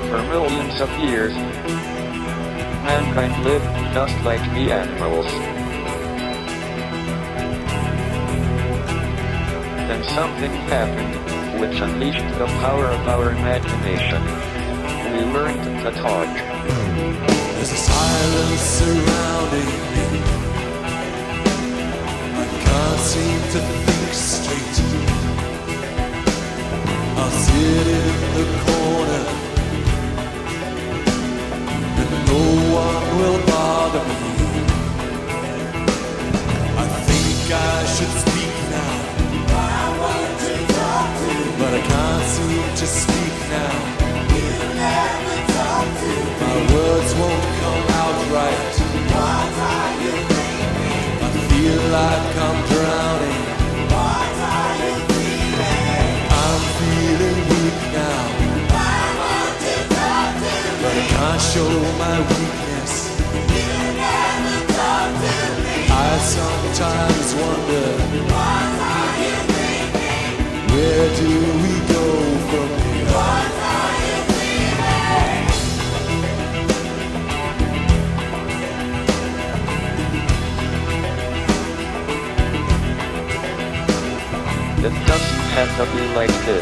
For millions of years, mankind lived just like the animals. Then something happened, which unleashed the power of our imagination. We learned to talk. There's a silence surrounding me. I can't seem to think straight. I'll sit in the corner and no one will bother me. I think I should speak now, but I can't seem to speak now. My words won't come out right. I feel like I'm drowning. I'm feeling weak now, but I can't show my weakness. I sometimes wonder, where do we go from here? It doesn't have to be like this.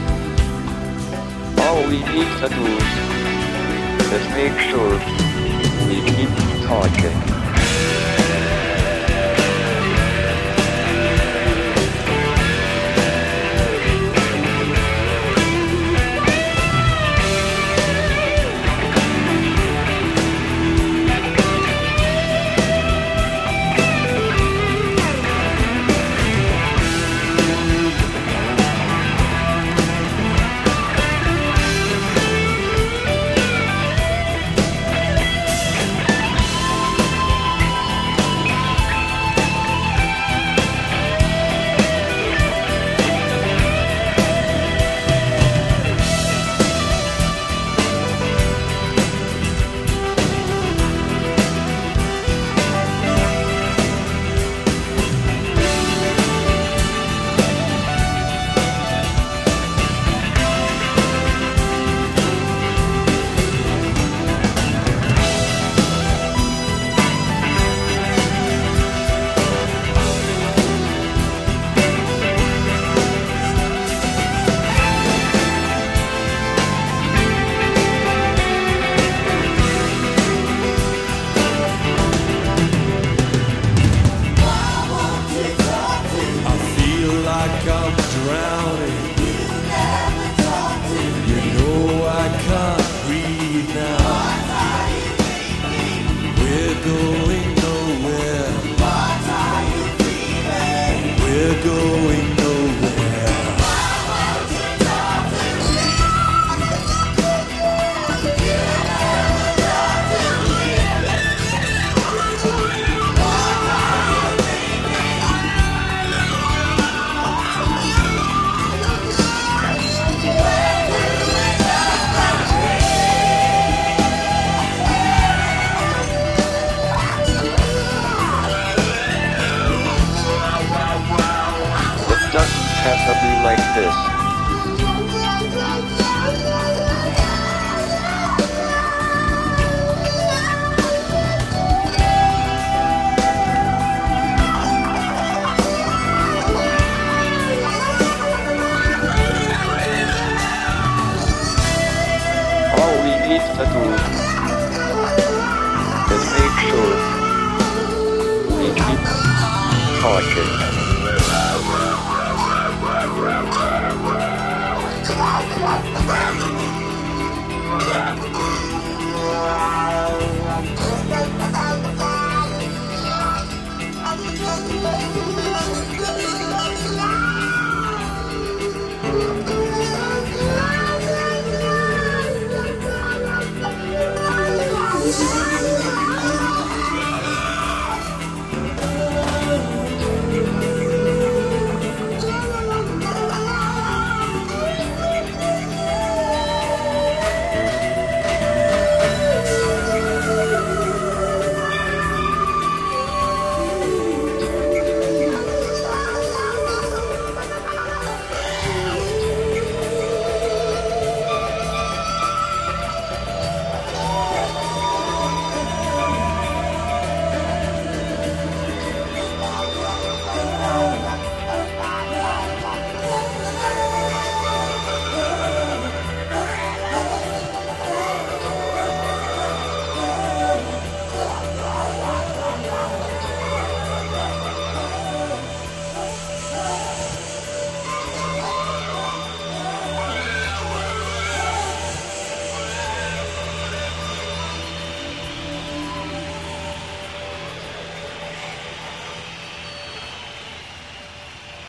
All we need to do is make sure we keep talking. I'm drowning. You know I can't breathe now. We're going nowhere. We're going nowhere. Have to be like this. All we need to do is make sure we keep talking. Wow.